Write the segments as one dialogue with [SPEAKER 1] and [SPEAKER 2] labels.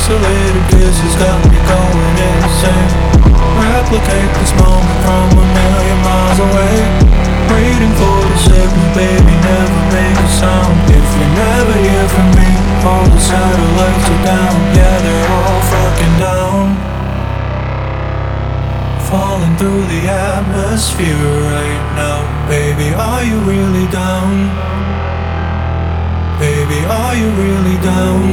[SPEAKER 1] Pixelated kisses got me going insane. Replicate this moment from a million miles away. Waiting for the signal, baby, never make a sound. If you never hear from me, all the satellites are down. Yeah, they're all fucking down. Falling through the atmosphere right now. Baby, are you really down? Baby, are you really down?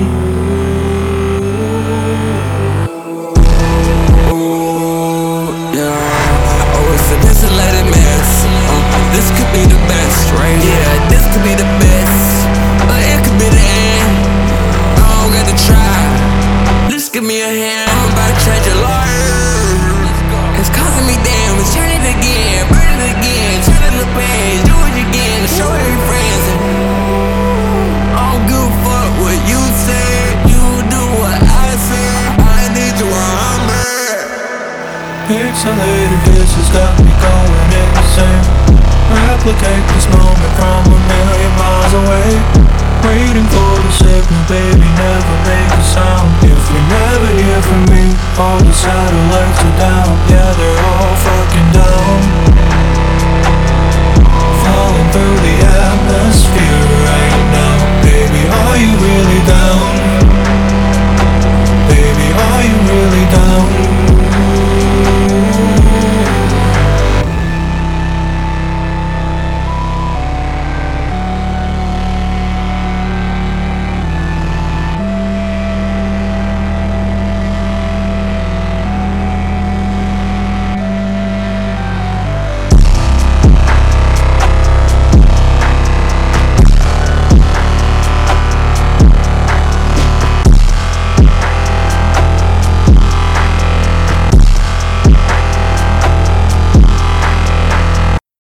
[SPEAKER 2] This a let it mess. This could be the best, right? Yeah, this could be the best, but it could be the end. I don't got to try. Just give me a hand. I'm about to change your life. It's causing me damage. Turn it again, burn it again. Turn it the page, do it again. Show every friends. I don't give a fuck what you say. You do what I say. I need you where I'm at.
[SPEAKER 1] Pixelated kisses got me going insane. Replicate this moment from a million miles away. Waiting for the signal, baby, never make a sound. If you never hear from me, all the satellites are down. Yeah, they're